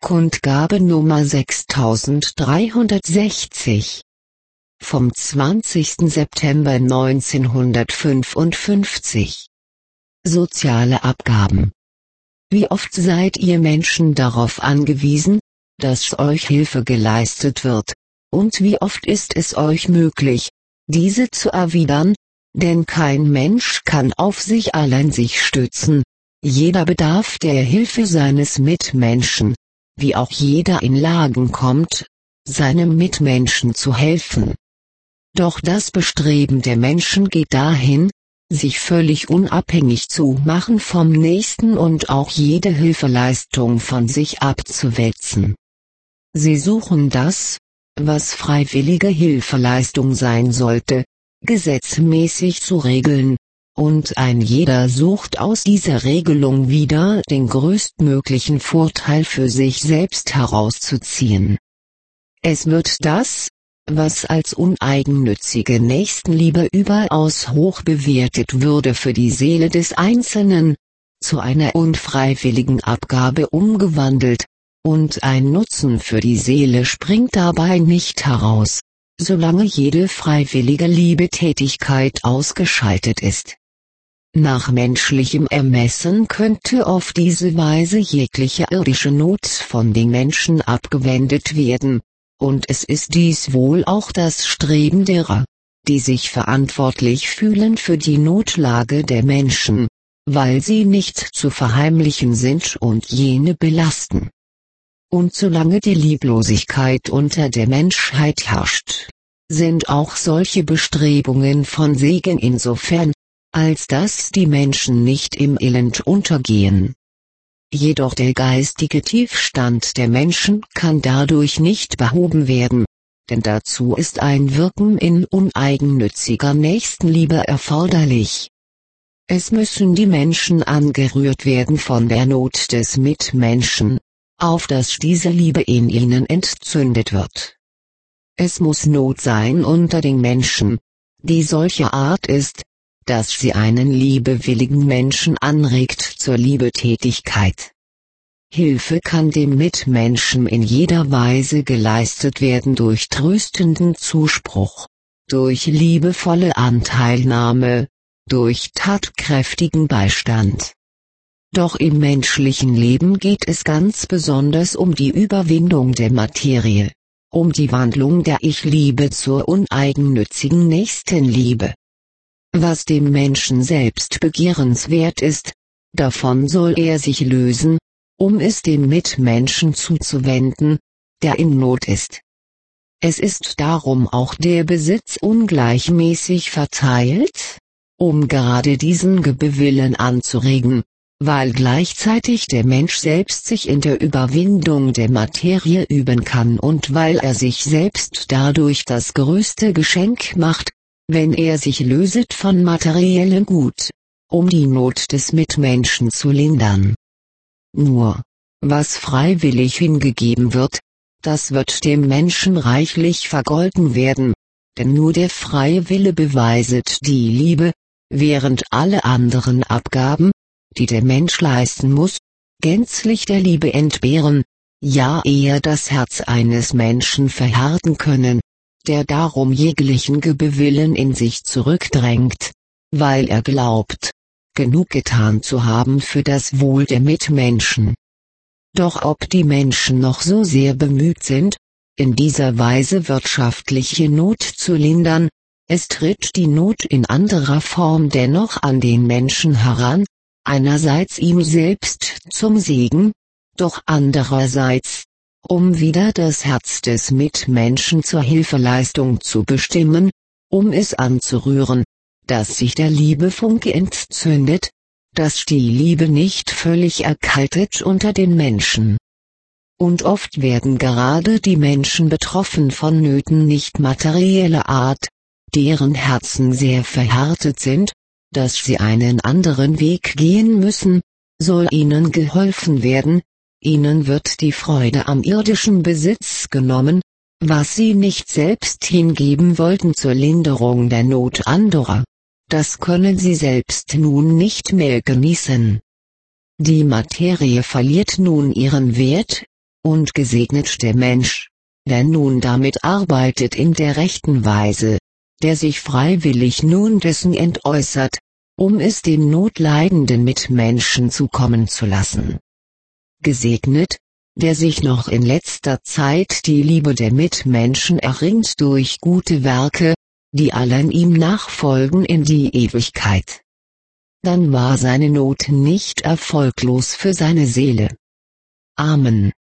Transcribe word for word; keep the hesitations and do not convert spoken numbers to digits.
Kundgabe Nummer sechstausenddreihundertsechzig vom zwanzigsten September neunzehnhundertfünfundfünfzig. Soziale Abgaben. Wie oft seid ihr Menschen darauf angewiesen, dass euch Hilfe geleistet wird, und wie oft ist es euch möglich, diese zu erwidern, denn kein Mensch kann auf sich allein sich stützen, jeder bedarf der Hilfe seines Mitmenschen, wie auch jeder in Lagen kommt, seinem Mitmenschen zu helfen. Doch das Bestreben der Menschen geht dahin, sich völlig unabhängig zu machen vom Nächsten und auch jede Hilfeleistung von sich abzuwälzen. Sie suchen das, was freiwillige Hilfeleistung sein sollte, gesetzmäßig zu regeln, und ein jeder sucht aus dieser Regelung wieder den größtmöglichen Vorteil für sich selbst herauszuziehen. Es wird das, was als uneigennützige Nächstenliebe überaus hoch bewertet würde für die Seele des Einzelnen, zu einer unfreiwilligen Abgabe umgewandelt, und ein Nutzen für die Seele springt dabei nicht heraus, solange jede freiwillige Liebetätigkeit ausgeschaltet ist. Nach menschlichem Ermessen könnte auf diese Weise jegliche irdische Not von den Menschen abgewendet werden, und es ist dies wohl auch das Streben derer, die sich verantwortlich fühlen für die Notlage der Menschen, weil sie nicht zu verheimlichen sind und jene belasten. Und solange die Lieblosigkeit unter der Menschheit herrscht, sind auch solche Bestrebungen von Segen insofern, als dass die Menschen nicht im Elend untergehen. Jedoch der geistige Tiefstand der Menschen kann dadurch nicht behoben werden, denn dazu ist ein Wirken in uneigennütziger Nächstenliebe erforderlich. Es müssen die Menschen angerührt werden von der Not des Mitmenschen, auf dass diese Liebe in ihnen entzündet wird. Es muss Not sein unter den Menschen, die solcher Art ist, dass sie einen liebewilligen Menschen anregt zur Liebetätigkeit. Hilfe kann dem Mitmenschen in jeder Weise geleistet werden durch tröstenden Zuspruch, durch liebevolle Anteilnahme, durch tatkräftigen Beistand. Doch im menschlichen Leben geht es ganz besonders um die Überwindung der Materie, um die Wandlung der Ich-Liebe zur uneigennützigen Nächstenliebe. Was dem Menschen selbst begehrenswert ist, davon soll er sich lösen, um es dem Mitmenschen zuzuwenden, der in Not ist. Es ist darum auch der Besitz ungleichmäßig verteilt, um gerade diesen Gebewillen anzuregen, weil gleichzeitig der Mensch selbst sich in der Überwindung der Materie üben kann und weil er sich selbst dadurch das größte Geschenk macht, wenn er sich löset von materiellem Gut, um die Not des Mitmenschen zu lindern. Nur, was freiwillig hingegeben wird, das wird dem Menschen reichlich vergolten werden, denn nur der freie Wille beweiset die Liebe, während alle anderen Abgaben, die der Mensch leisten muss, gänzlich der Liebe entbehren, ja eher das Herz eines Menschen verhärten können, der darum jeglichen Gebewillen in sich zurückdrängt, weil er glaubt, genug getan zu haben für das Wohl der Mitmenschen. Doch ob die Menschen noch so sehr bemüht sind, in dieser Weise wirtschaftliche Not zu lindern, es tritt die Not in anderer Form dennoch an den Menschen heran, einerseits ihm selbst zum Segen, doch andererseits, um wieder das Herz des Mitmenschen zur Hilfeleistung zu bestimmen, um es anzurühren, dass sich der Liebefunke entzündet, dass die Liebe nicht völlig erkaltet unter den Menschen. Und oft werden gerade die Menschen betroffen von Nöten nicht materieller Art, deren Herzen sehr verhärtet sind, dass sie einen anderen Weg gehen müssen, soll ihnen geholfen werden. Ihnen wird die Freude am irdischen Besitz genommen, was sie nicht selbst hingeben wollten zur Linderung der Not anderer. Das können sie selbst nun nicht mehr genießen. Die Materie verliert nun ihren Wert, Und gesegnet der Mensch, der nun damit arbeitet in der rechten Weise, der sich freiwillig nun dessen entäußert, um es den notleidenden Mitmenschen zukommen zu lassen. Gesegnet, der sich noch in letzter Zeit die Liebe der Mitmenschen erringt durch gute Werke, die allen ihm nachfolgen in die Ewigkeit. Dann war seine Not nicht erfolglos für seine Seele. Amen.